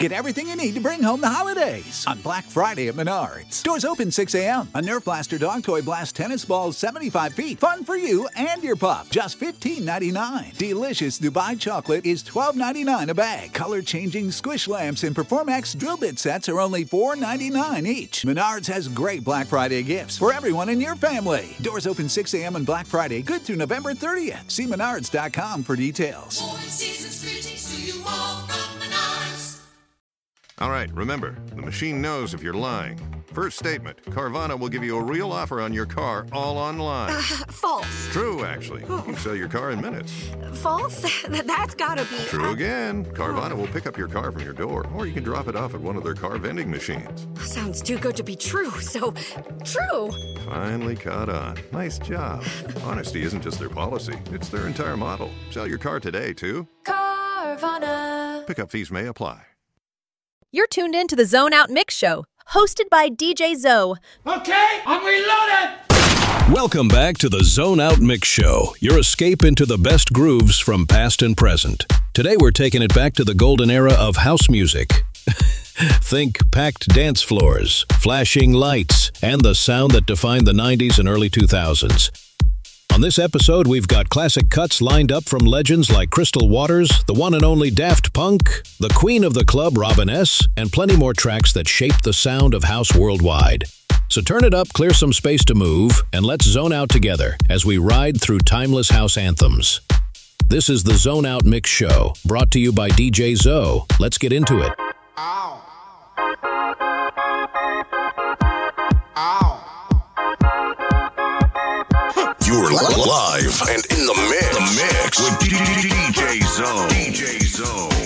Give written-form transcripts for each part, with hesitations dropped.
Get everything you need to bring home the holidays on Black Friday at Menards. Stores open 6 a.m. A Nerf Blaster Dog Toy Blast tennis ball 75 feet. Fun for you and your pup. Just $15.99. Delicious Dubai chocolate is $12.99 a bag. Color-changing squish lamps and Performax drill bit sets are only $4.99 each. Menards has great Black Friday gifts for everyone in your family. Doors open 6 a.m. on Black Friday, good through November 30th. See menards.com for details. All right, remember, the machine knows if you're lying. First statement, Carvana will give you a real offer on your car all online. False. True, actually. You can sell your car in minutes. False? That's gotta be... True again. Carvana will pick up your car from your door, or you can drop it off at one of their car vending machines. Sounds too good to be true, so... True! Finally caught on. Nice job. Honesty isn't just their policy, it's their entire model. Sell your car today, too. Carvana. Pickup fees may apply. You're tuned in to the Zone Out Mix Show, hosted by DJ Zoe. Okay, I'm reloaded! Welcome back to the Zone Out Mix Show, your escape into the best grooves from past and present. Today we're taking it back to the golden era of house music. Think packed dance floors, flashing lights, and the sound that defined the 90s and early 2000s. On this episode, we've got classic cuts lined up from legends like Crystal Waters, the one and only Daft Punk, the queen of the club, Robin S., and plenty more tracks that shaped the sound of house worldwide. So turn it up, clear some space to move, and let's zone out together as we ride through timeless house anthems. This is the Zone Out Mix Show, brought to you by DJ Zoe. Let's get into it. Ow. You're live and in the mix with DJ Zoe. DJ Zoe.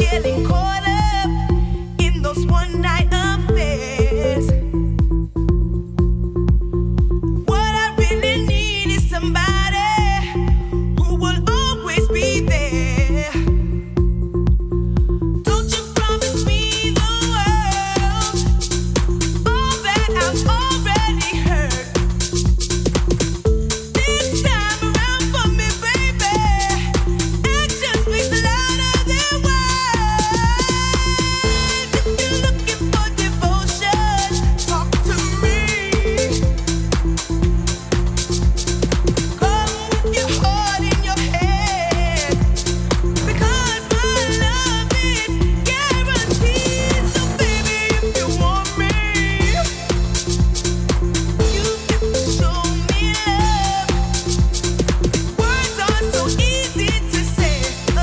getting caught up in those one night affairs. What I really need is somebody who will always be there. Don't you promise me the world, all that I've already heard. This time around for me, baby, action speaks louder than words. If you're looking for devotion, talk to me. Come with your heart in your hand, because my love is guaranteed. So baby, if you want me, you got to show me love. Words are so easy to say.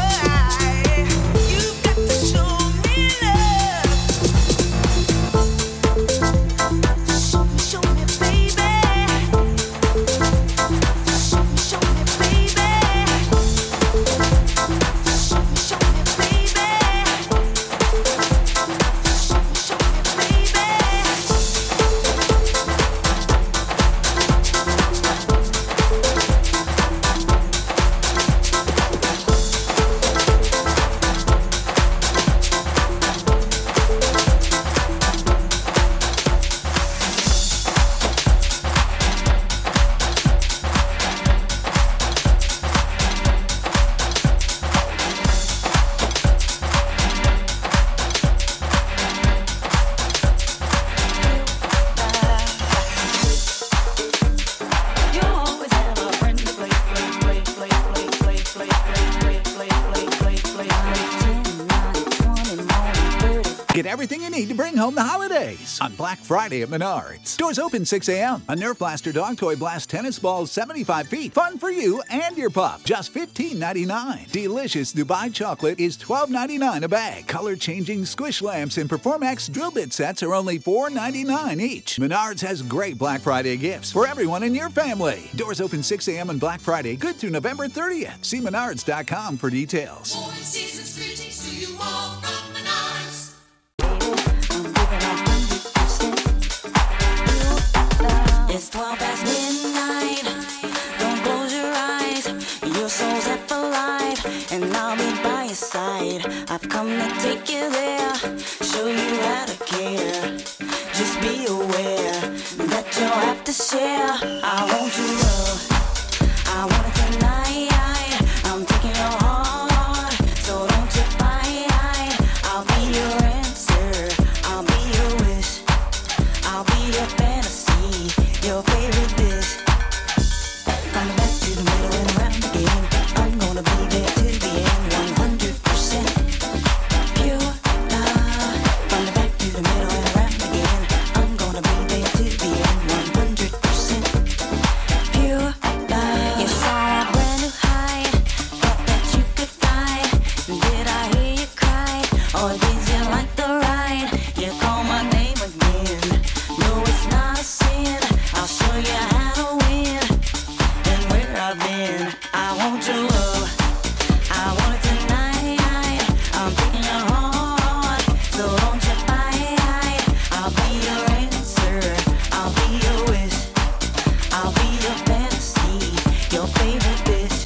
You got to show me love. Show me, baby. Show me, baby. Show me, baby. Show me, baby. You always have a friend to play. Get everything you need to bring home the holidays on Black Friday at Menards. Stores open 6 a.m. A Nerf Blaster Dog Toy Blast tennis balls 75 feet. Fun for you and your pup. Just $15.99. Delicious Dubai chocolate is $12.99 a bag. Color-changing squish lamps and Performax drill bit sets are only $4.99 each. Menards has great Black Friday gifts for everyone in your family. Doors open 6 a.m. on Black Friday, good through November 30th. See menards.com for details. Four seasons greetings to you all from Menards. It's 12 past midnight. Don't close your eyes. Your soul's set for life, and I'll be by your side. I've come to take you there, show you how to care. Just be aware that you'll have to share. I want your love, I want it tonight. I'm taking your heart, so don't you fight. I'll be your answer, I'll be your wish, I'll be your fantasy, your favorite dish. From the back to the middle and around again, I'm gonna be there till the end, 100% pure love. From the back to the middle and around again, I'm gonna be there till the end, 100% pure love. You saw a brand new high, thought that you could fly. Did I hear you cry, or did you like the ride? You call my name again, no it's not a sin. I'll show you how to win, and where I've been. I want your love, I want it tonight. I'm taking your heart, so don't you fight. I'll be your answer, I'll be your wish, I'll be your fantasy, your favorite dish.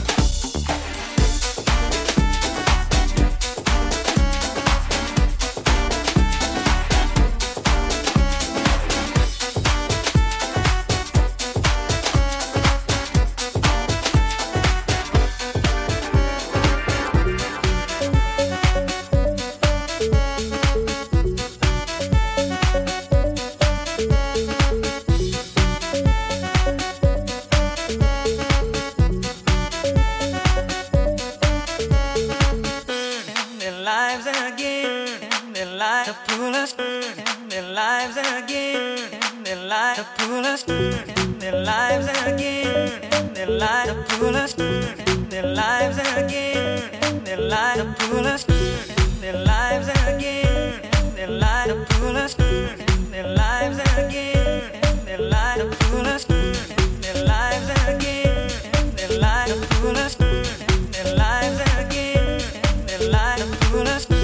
Their lives again, their lives to pull us, their lives again, their lives to pull us, their lives again, their lives to pull us, their lives again, their lives to pull us, their lives again, their lives to pull us, their lives again, their lives to pull us, their lives again, their lives to pull us, their lives again, their lives to pull us.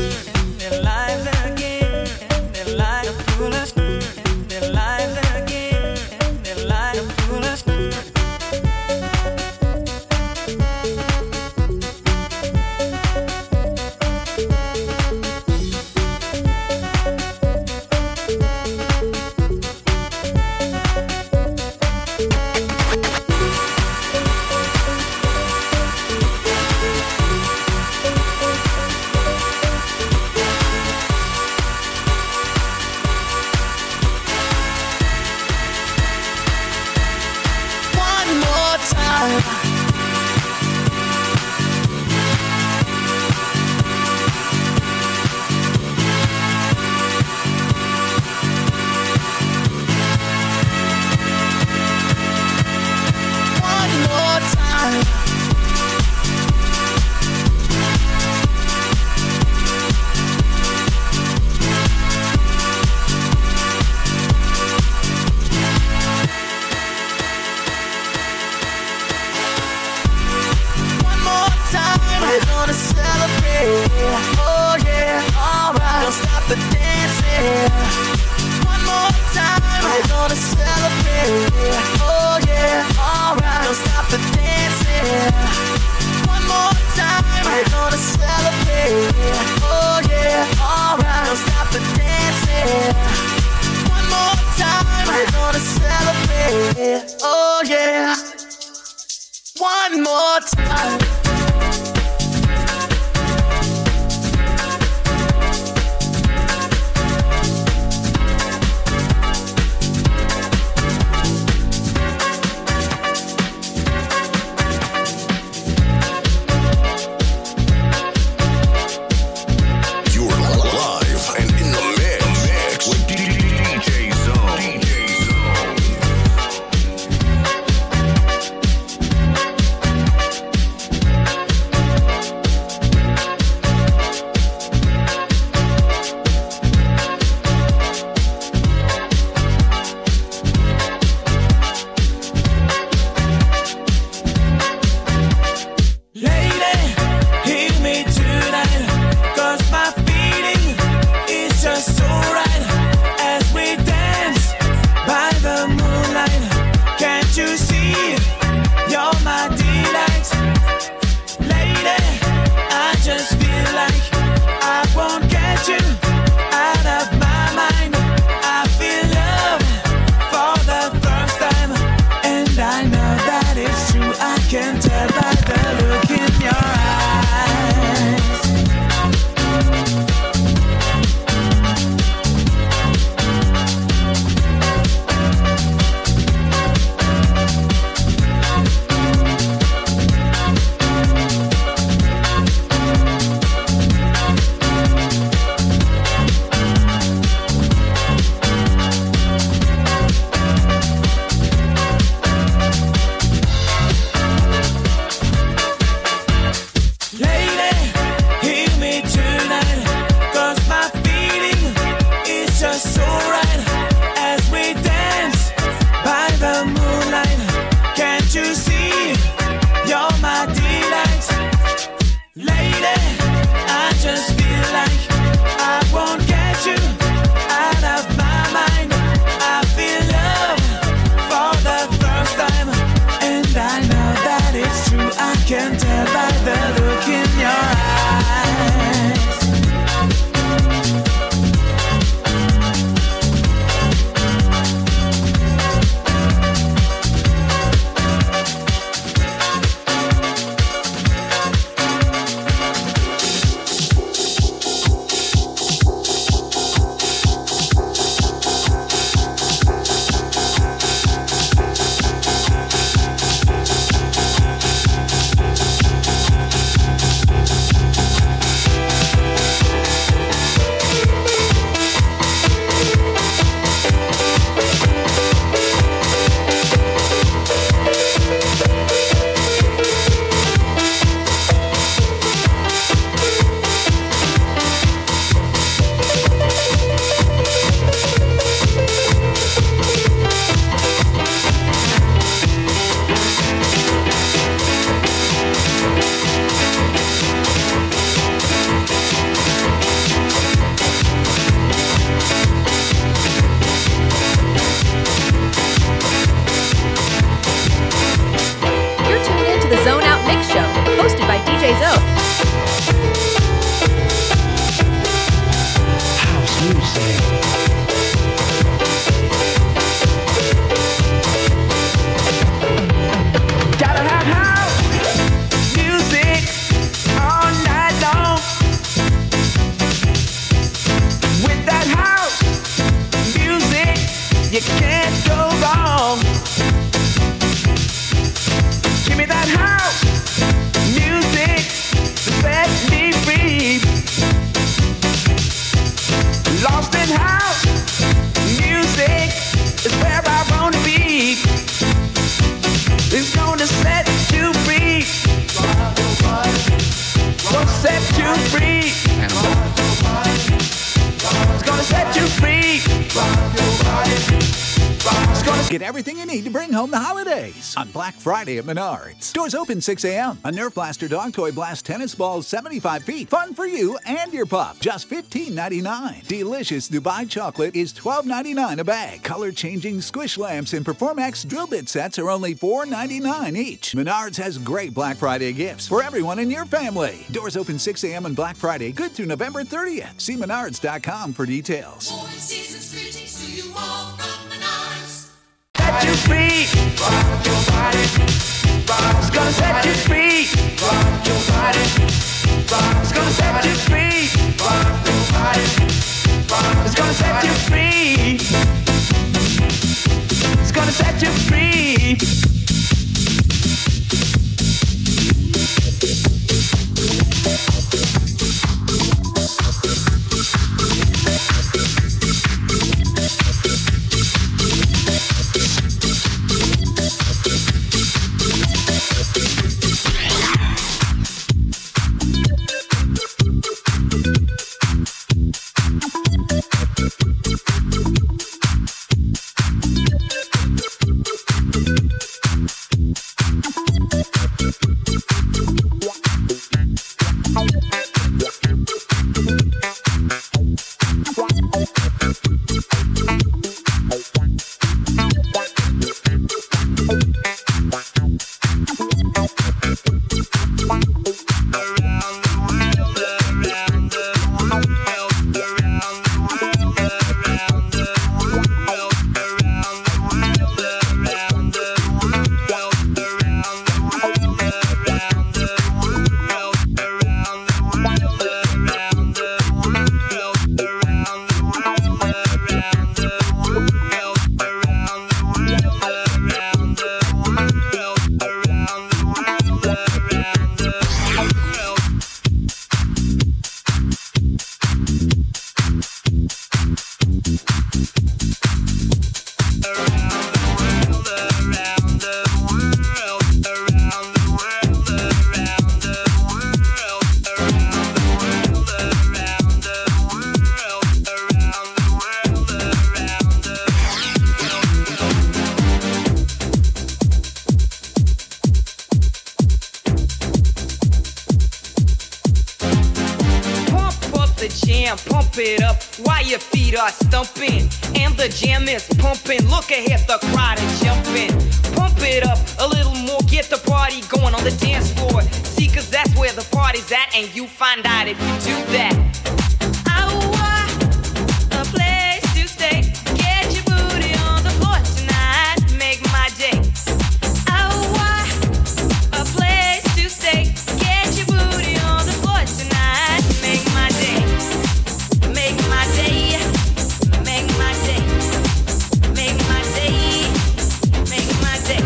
celebrate. Oh yeah, alright. Don't stop the dancing. One more time, we're gonna celebrate. Oh yeah, alright. Don't stop the dancing. One more time, we're gonna celebrate. Oh yeah. One more time. Get everything you need to bring home the holidays on Black Friday at Menards. Doors open 6 a.m. A Nerf Blaster Dog Toy Blast tennis balls 75 feet. Fun for you and your pup. Just $15.99. Delicious Dubai chocolate is $12.99 a bag. Color-changing squish lamps and Performax drill bit sets are only $4.99 each. Menards has great Black Friday gifts for everyone in your family. Doors open 6 a.m. on Black Friday, good through November 30th. See menards.com for details. Warm season's greetings to you all from Menards. Set you free. Rock your body. It's gonna set you free. Rock your body. It's gonna set you free. Rock your body. It's gonna set you free. It's gonna set you free. Pump it up while your feet are stumping and the jam is pumping. Look ahead, the crowd is jumping. Pump it up a little more, get the party going on the dance floor. See, cause that's where the party's at, and you find out if you do that. I want a place to stay. Get your booty on the floor tonight, make my day. I want a place to stay. Get your booty on the floor tonight, make my day. Make my day, make my day, make my day, make my day.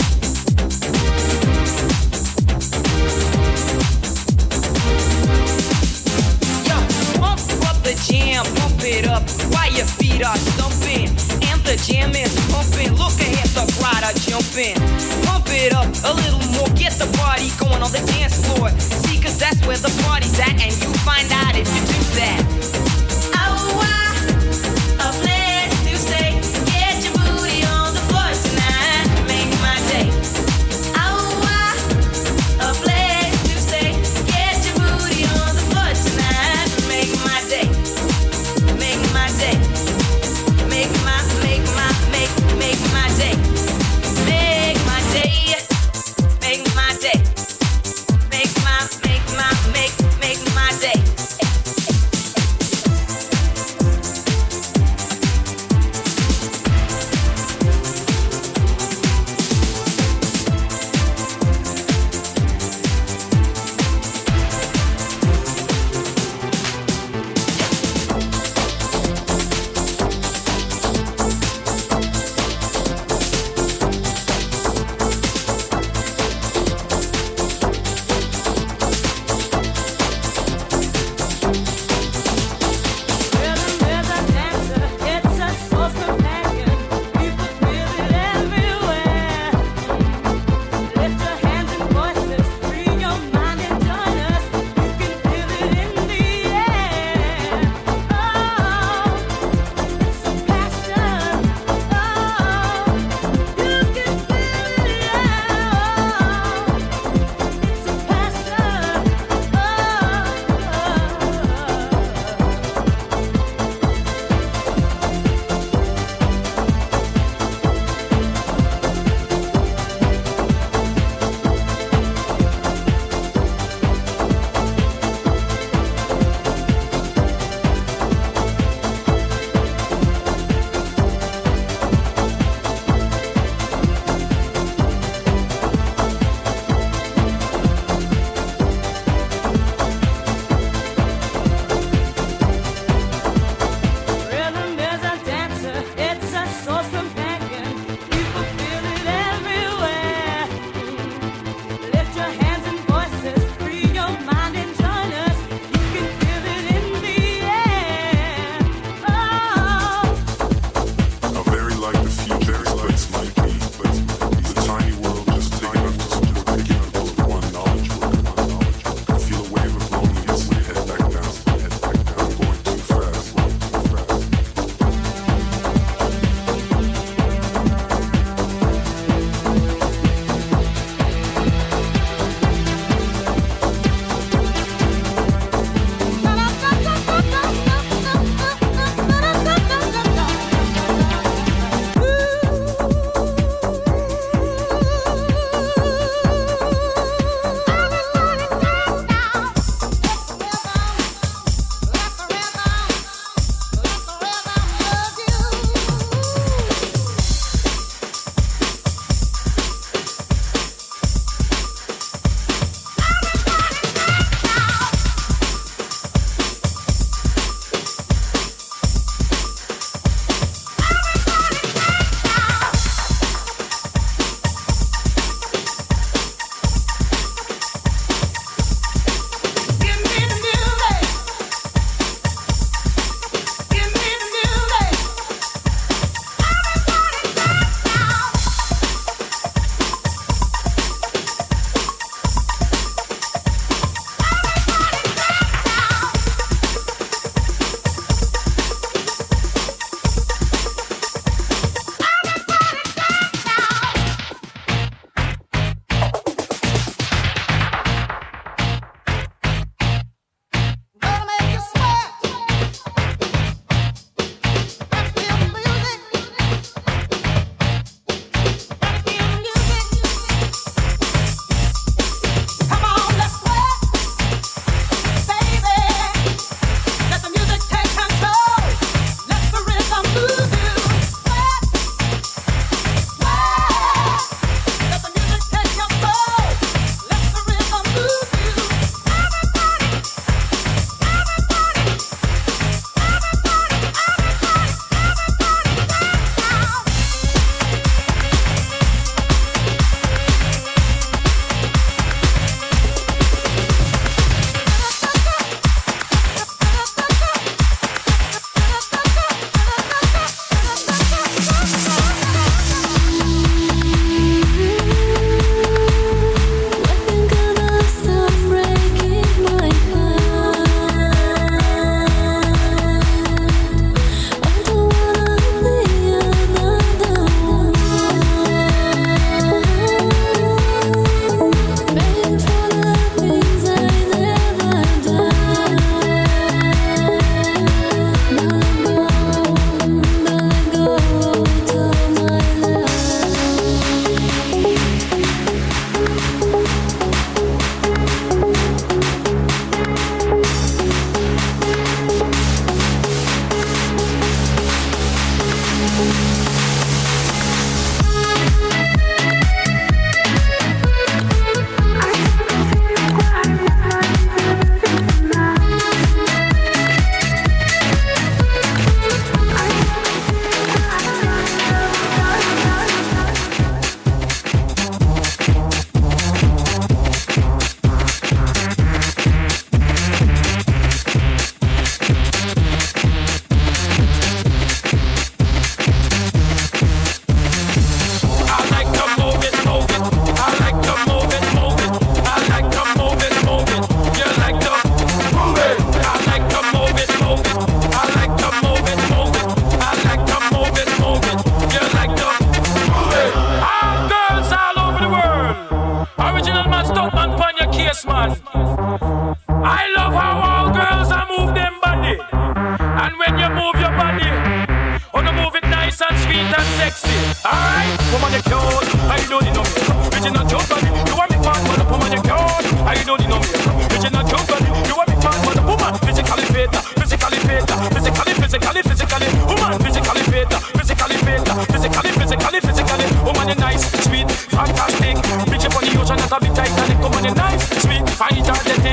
Yo, pump up the jam, pump it up while your feet are stumping and the jam is pumping. Look ahead, the crowd are jumping. Pump it up a little more, get the party going on the dance floor. See, cause that's where the party's at, and you find out if you do that. A place to stay. Get your booty on the floor tonight, make my day. A place to stay. Get your booty on the floor tonight, make my day. Make my day. Make my day. Make my day. Make my day. Make my day.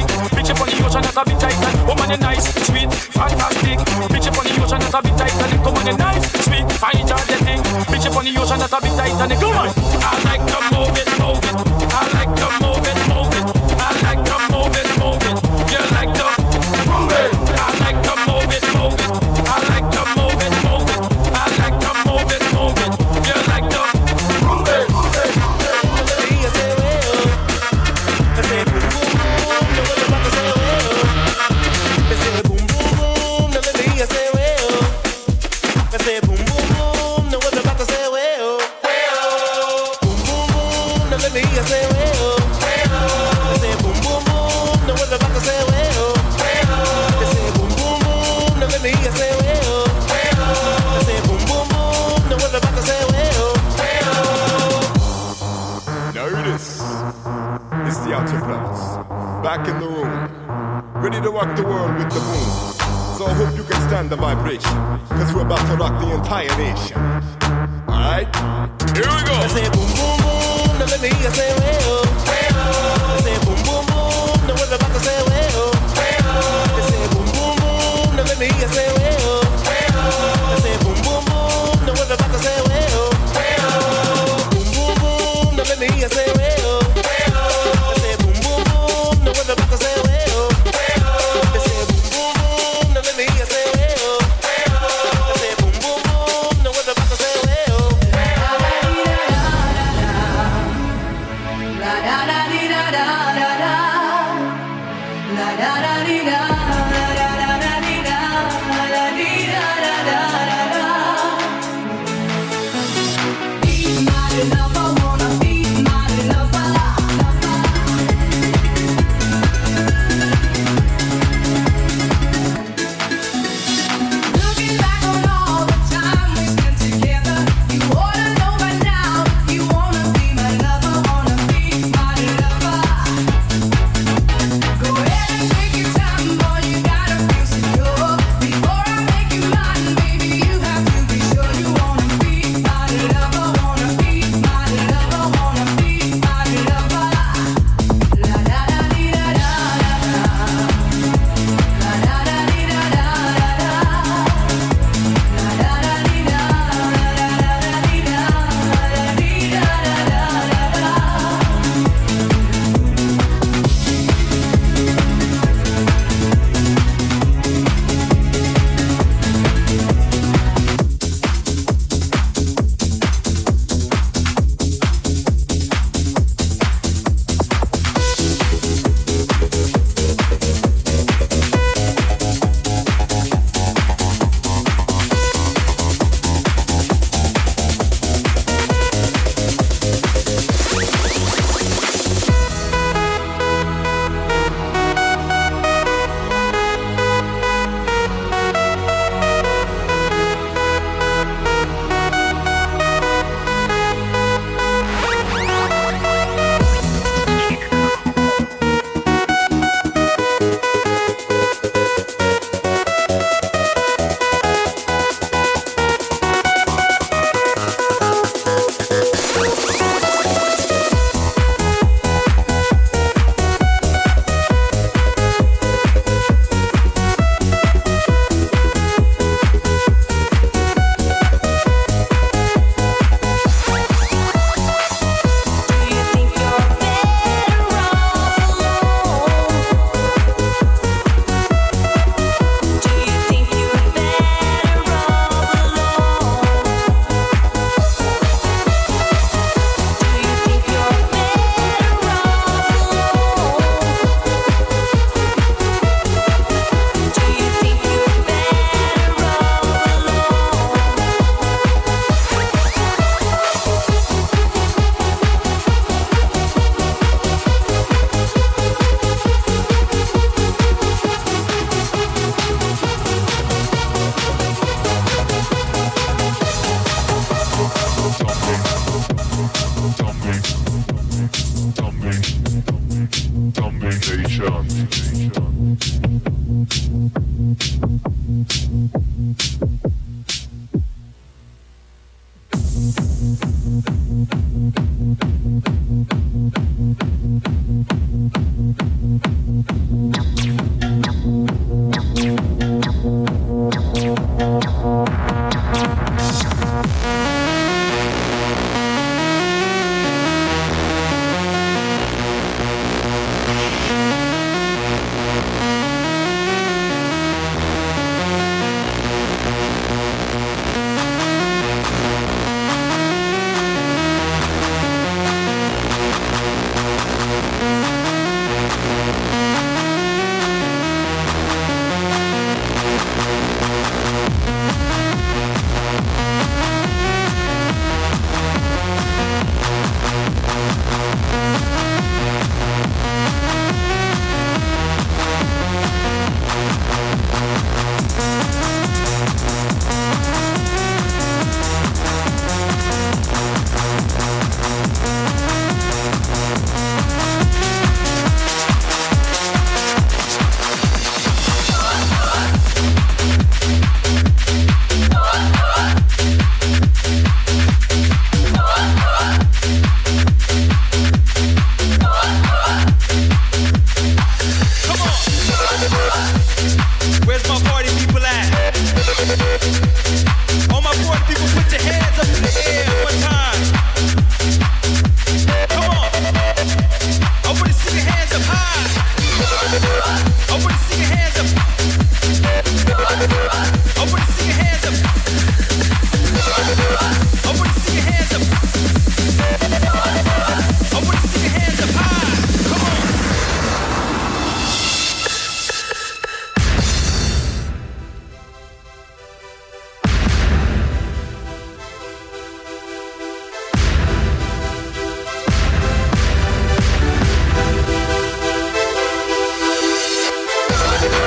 Bitch up on the ocean, that's a bit tight. Woman, you nice, sweet, fantastic. Bitch up on the ocean, that's a bit tight. Come on, you nice, sweet, energetic. Bitch up on the ocean, that's a bit tight. Come on, I like to move it, move it. I like to move it, move it. I like to move it, move it. You like to move it. I like to move it, move it. I like to move it, move it. I like to move it, move it. You like to move it, move it. Back in the room, ready to rock the world with the boom. So I hope you can stand the vibration, cause we're about to rock the entire nation. Alright, here we go. I say boom boom boom, now let me hear you say well. I say boom boom boom, now we're about to say well. I say boom boom boom, now let me hear you say well. I say boom boom boom, now we're about to say well. Boom boom boom, now let me hear you say well.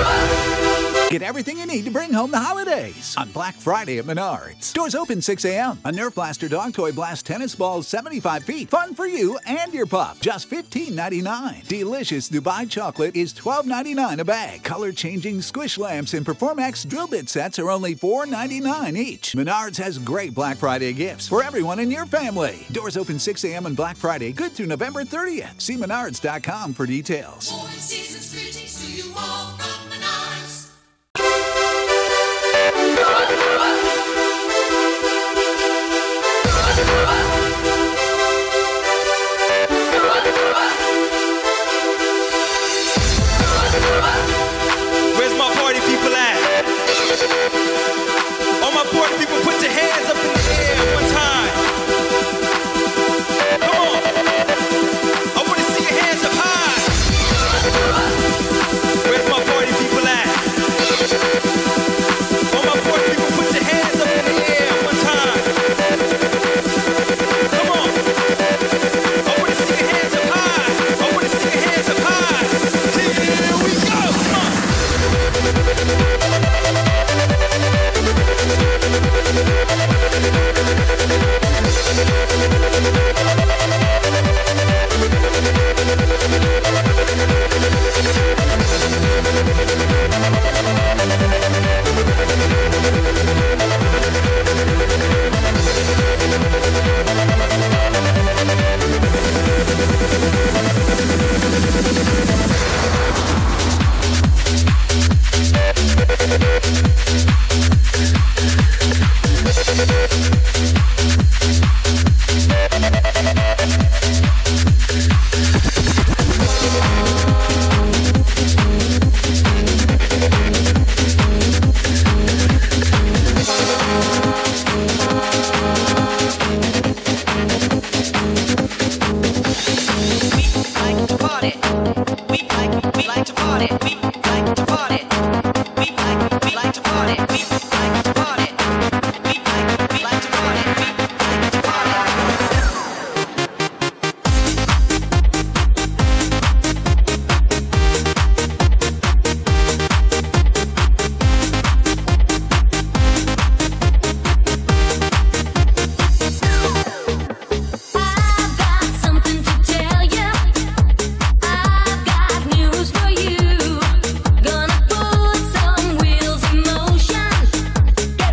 Get everything you need to bring home the holidays on Black Friday at Menards. Stores open 6 a.m. A Nerf Blaster Dog Toy Blast tennis balls 75 feet. Fun for you and your pup. Just $15.99. Delicious Dubai chocolate is $12.99 a bag. Color-changing squish lamps and Performax drill bit sets are only $4.99 each. Menards has great Black Friday gifts for everyone in your family. Doors open 6 a.m. on Black Friday, good through November 30th. See menards.com for details. Four seasons greetings to you all from Menards. Where's my party people at? All my party people, put your hands up in the air one time. Come on. I want to see your hands up high. Where's my party people at? All my party people, put your hands up in the air one time. Come on. I want to see your hands up high. I want to see your hands up high. Here we go. Come on. Gonna put some wheels in motion.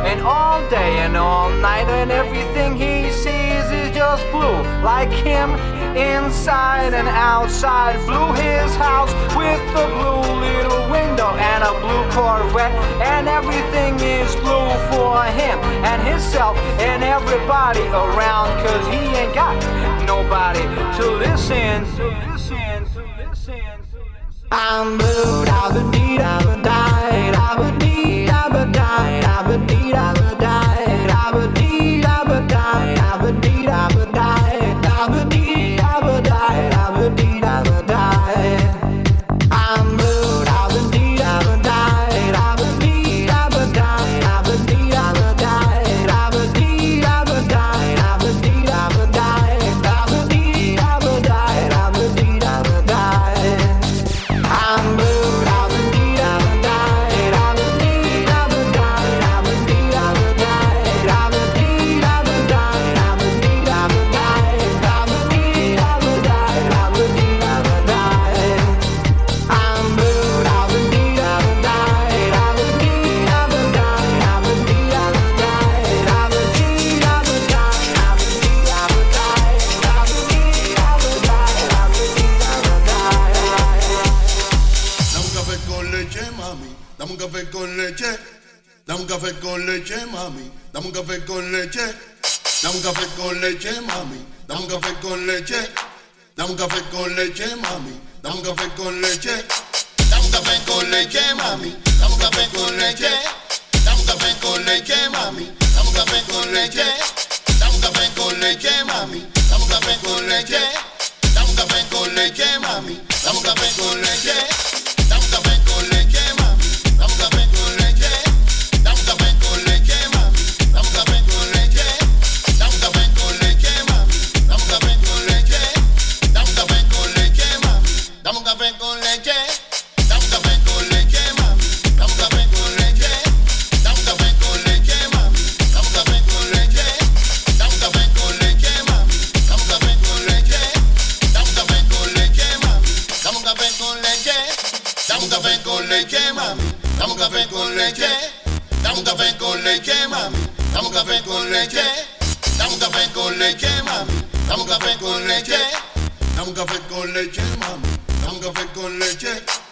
and all day and all night, and everything he sees is just blue, like him inside and outside. Blue his house with a blue little window and a blue Corvette, and everything is blue for him and himself and everybody around, 'cause he ain't got nobody to listen. I'm blue, da-ba-dee, da-ba-die, da-ba-dee, da-ba-die, da-ba-dee, da-ba-die, da-ba-dee, da-ba-die, da-ba-dee, da-ba-die, da-ba-dee, da-ba-die, da-ba-dee, da-ba-die. I'm blue, da-ba-dee, da-ba-die, da-ba-dee, da-ba-die, da-ba-dee, da-ba-die, da-ba-dee, da-ba-die, da-ba-dee, da-ba-die, da-ba-dee, da-ba-die, da-ba-dee, da-ba-die. I'm blue, da-ba-dee, da-ba-die, da-ba-dee, da-ba-die, da-ba-dee, da-ba-die, da-ba-dee, da-ba-die, da-ba-dee, da-ba-die, da-ba-dee, da-ba-die, da-ba-dee, da-ba-die. I'm blue, da-ba-dee, da-ba-die, da-ba-dee, da-ba-die, da-ba-dee, da-ba-die, da-ba-dee, da-ba-die, da-ba-dee, Dame un café con leche, dame un café con leche, mami. Dame un café con leche, dame un café con leche, mami. Dame un café con leche, dame un café con leche, mami. Dame un café con leche, dame un café con leche, mami. Dame un café con leche, dame un café con leche, mami. Dame un café con leche, dame un café con leche, mami. Dame un café con leche, dame un café con leche, mami. Dame un café con leche, dame un café con leche, mami. Dame un café con leche, dame un café con leche, mami. Dame un café con leche, dame un café con leche, mami. Dame un café con leche, dame un café con leche, mami. Dame un café con leche, dame un café con leche, mami. Dame un café con leche, dame un café con leche, mami. Dame un café con leche, dame un café con leche, mami. Dame un café con leche, dame un café con leche, mami. Dame un café con leche, dame un café con leche, mami. Dame un café con leche, dame un café con leche, mami. Dame un café con leche, dame un café con leche, mami. Dame un café con leche, dame un café con leche, mami. Dame un café con leche.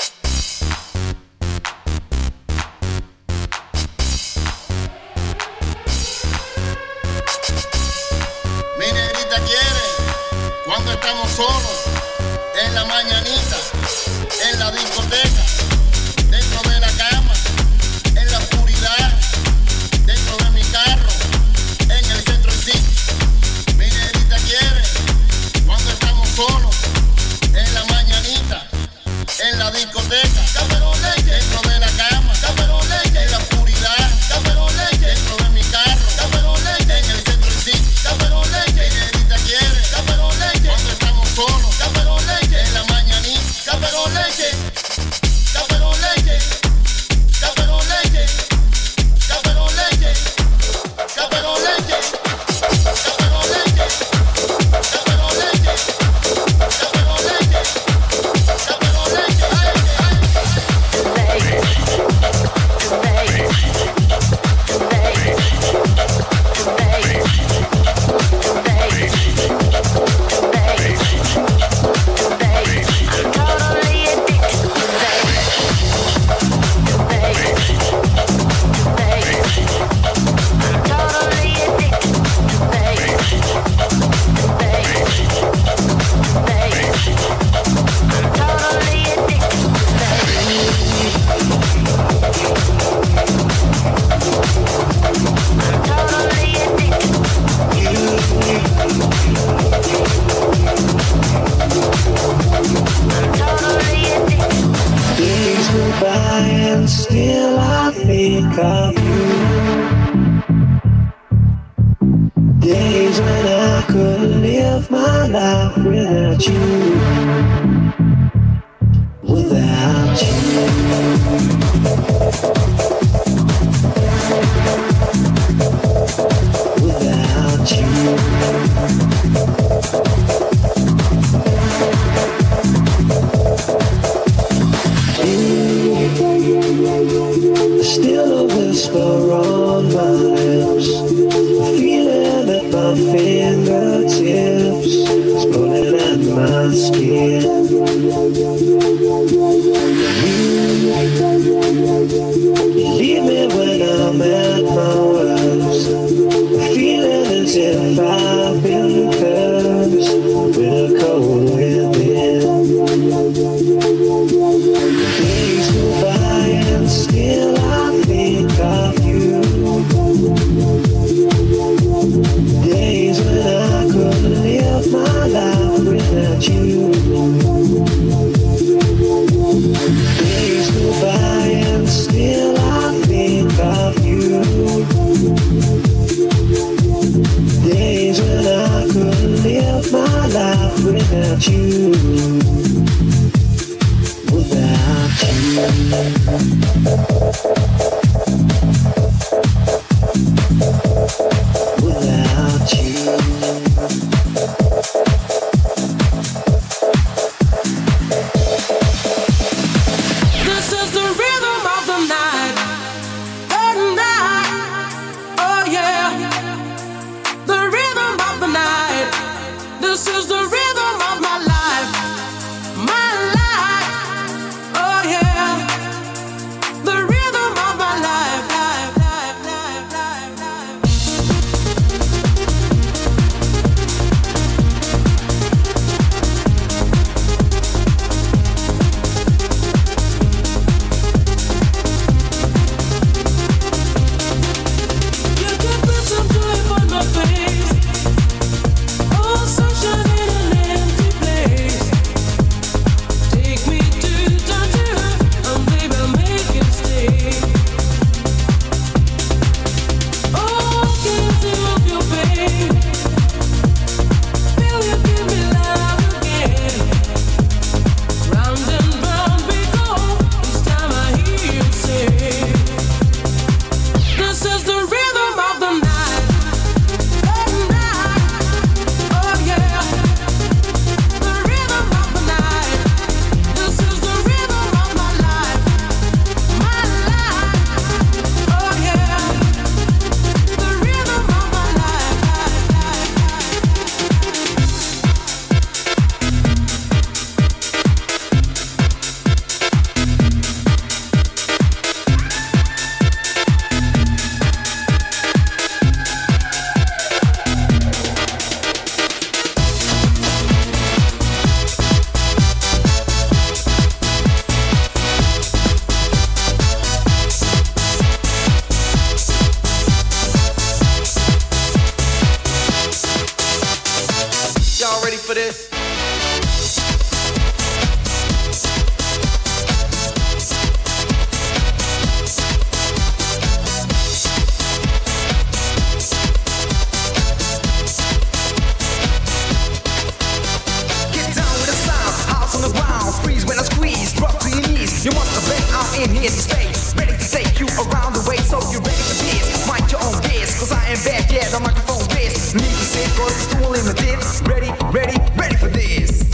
Mi negrita quiere cuando estamos solos en la mañanita, en la discoteca, dentro de la cama, en la oscuridad, dentro de mi carro, en el centro del sitio. Mi negrita quiere cuando estamos solos en la mañanita, en la discoteca, café con leche, dentro de la cama, café con leche, en la oscuridad, café con leche, dentro de mi carro, café con leche, en el centro del sitio, café con leche. Mi negrita quiere café con leche cuando estamos solos, café con leche, en la mañanita, café con leche, café con leche, café con leche, café con leche, café con leche, café con leche, café con leche, café con leche, café con leche. Days go by and still I think of you. Days when I could live my life without you. Without you. Without you. Still a whisper on my without you, without you, without you. This is the rhythm of the night, the night, oh yeah. The rhythm of the night, this is the rhythm of my life, oh yeah. The rhythm of my life, life, life, life, life, life. You can put some joy on my face. Oh, sunshine in an empty place. Take me to danger, and baby, I'll make it stay. Oh, can't you love your pain? Feel you give me love again. Round and round we go. Each time I hear you say, this is the rhythm of the night, oh yeah. The rhythm of the night, this is the rhythm of my life, oh yeah. The rhythm of my Y'all ready for this? Get down with the sound, house on the ground, freeze when I squeeze, drop to your knees. You must have been out in here to stay, ready to take you around the way, so you're ready for this. Mind your own biz, cause I am back, yeah, the microphone biz. Need to say, cause it's too limited. Ready, ready, ready for this.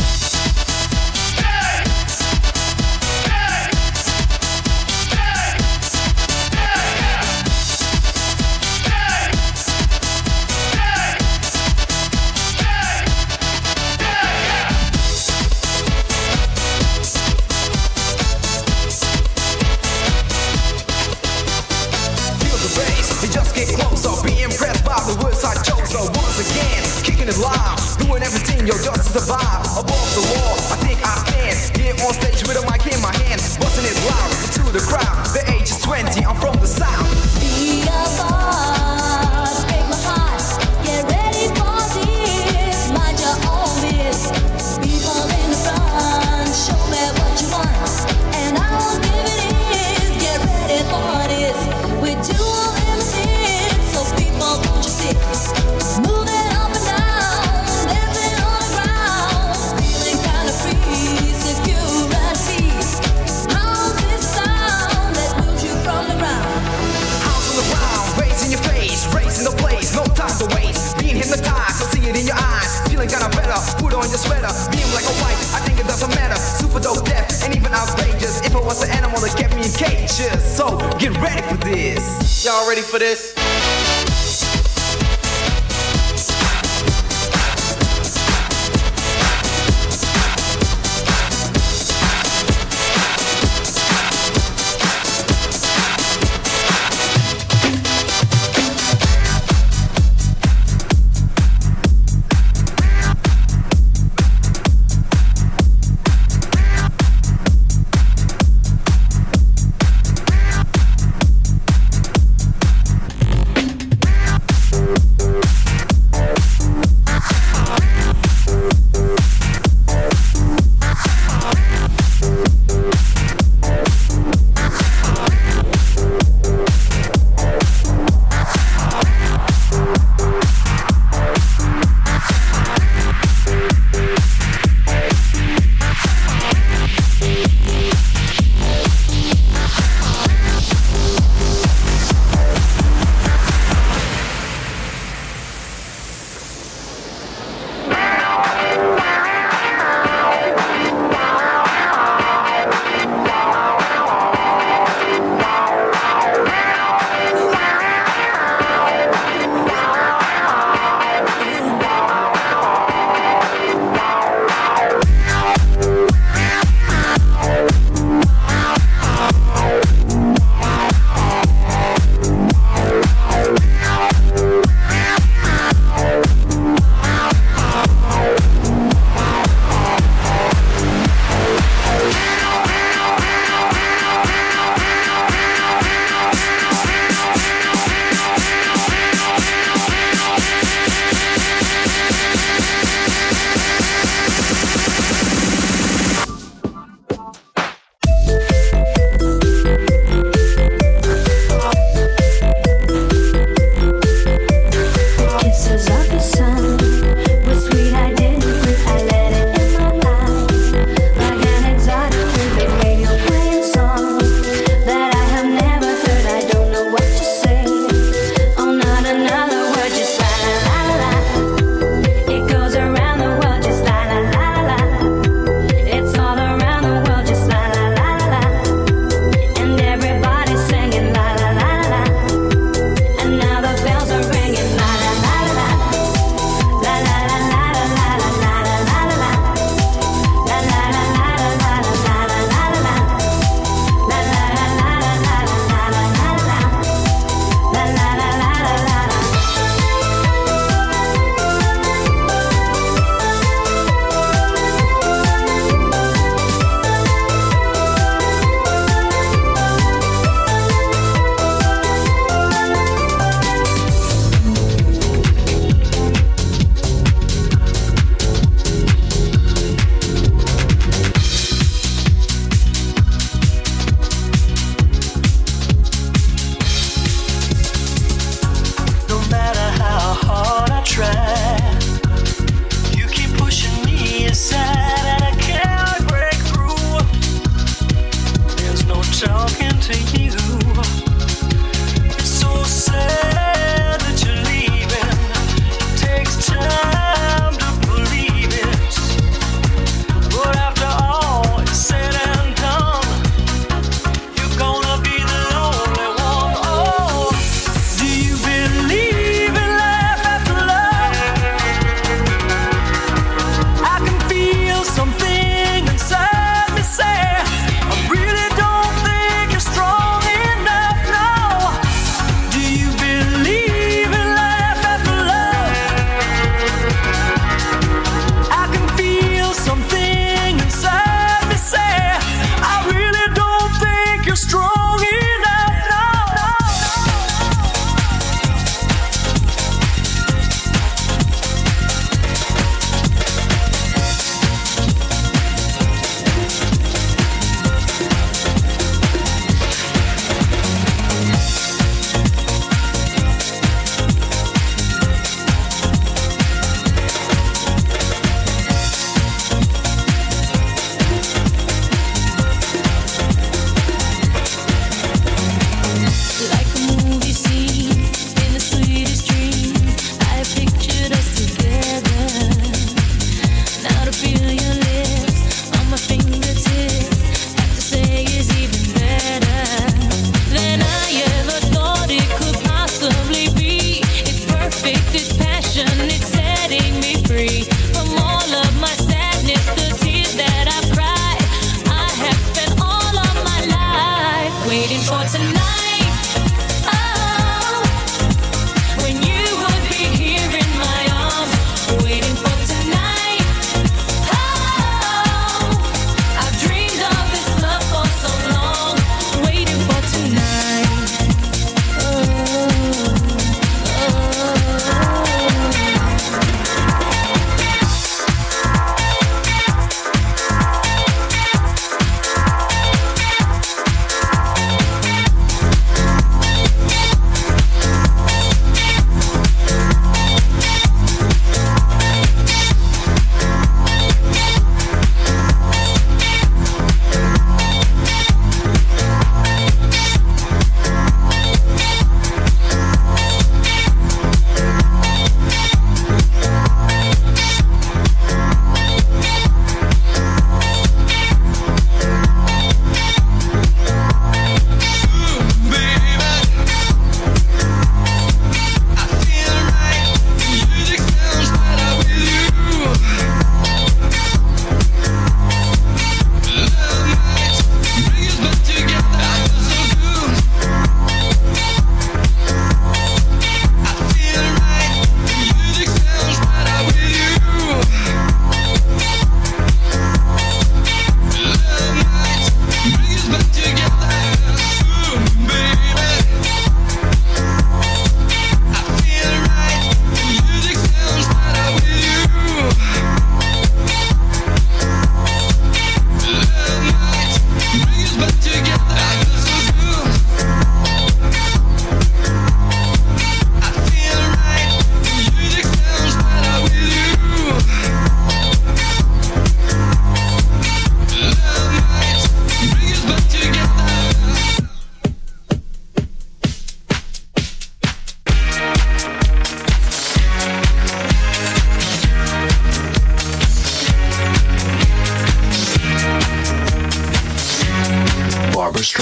Feel the bass, you just get closer. Be impressed by the words I chose. So once again, kicking it loud, doing everything, yo, just to survive. Above the wall, I think I stand here on stage with a mic in my hand, busting it loud to the crowd. The age is 20, I'm from the south. Be a boss, break my heart. Get ready for this. Mind your own biz. People in the front, show me what you want, and I will give it is. Get ready for this. We do limited, so people won't you sit, moving up and down, dancing on the ground, feeling kinda free. Security, how's this sound that moves you from the ground? House on the ground, raising your face, raising the place, no time to waste. Being hypnotized, I see it in your eyes. Feeling kinda better, put on your sweater. Being like a white, I think it doesn't matter. Super dope, deaf, and even outrageous. If I was an animal that kept me in cages, so get ready for this. Y'all ready for this?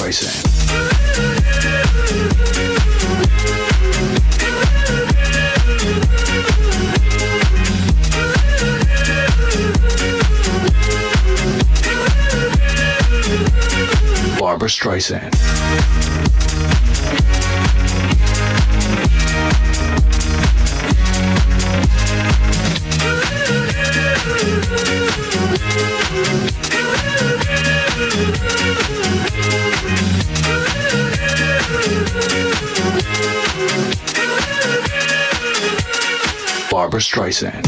Streisand. Barbra Streisand. Barbra Streisand.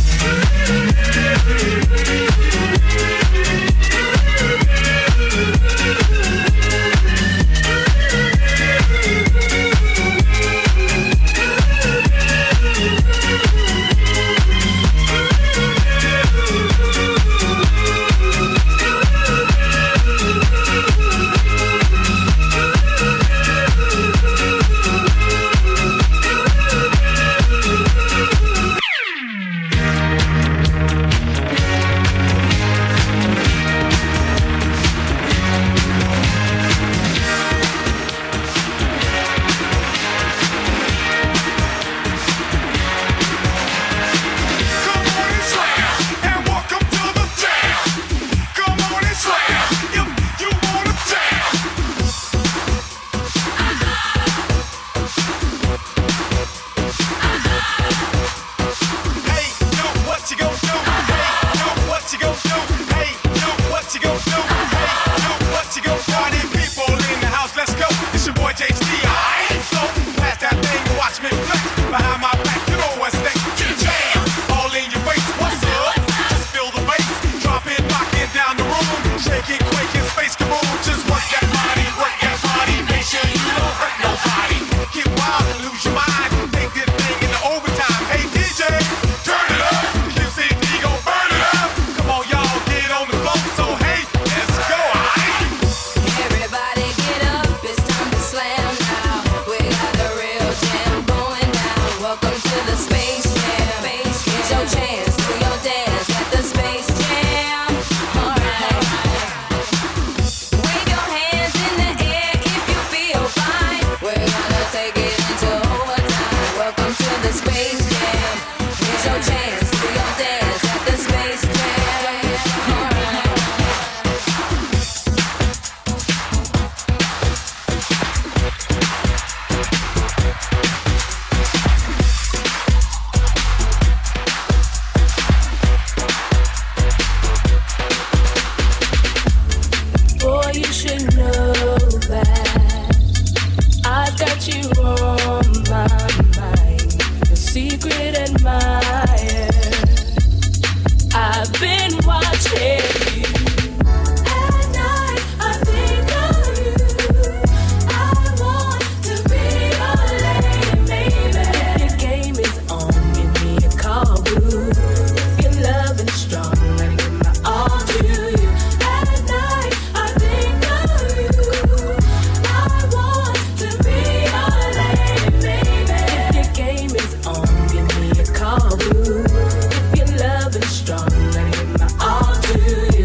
If your love is strong, let me give my all to you.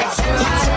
Too high.